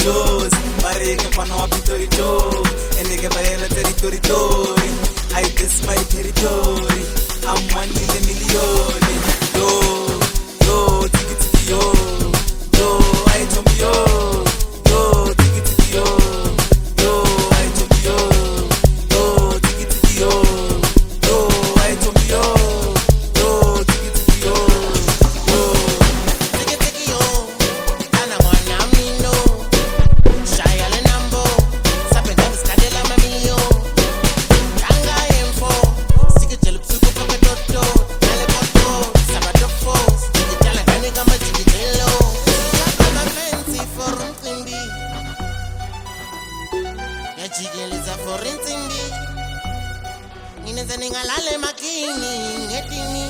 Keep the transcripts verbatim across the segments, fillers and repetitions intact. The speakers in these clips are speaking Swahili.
close. Bareke mfano wa pitori to. Eneke bayela territory tori. I this my territory. I'm one in a million. Yo, yo, tiki tiki yo. Yo, I jump yo. Yo, tiki tiki yo. Yo, I jump yo. Yo, tiki tiki yo. Yo, I jump yo. Yo, tiki tiki yo. Yo, tiki tiki yo. Ana mwana mino. Shaya le nambo. Sabe ndani skadela mamio. Kanga info. Sike chelu psuko pake toto. Nale poto. Sabato fo. Sike chala kani kama jiki jelo. Kama fancy for ntimbi. Ya jigeleza for ntimbi. Nineze ningalale makini. Ngetini.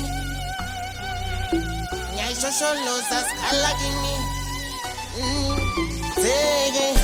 Nyai shosholo saskala gini. Mm. Zege.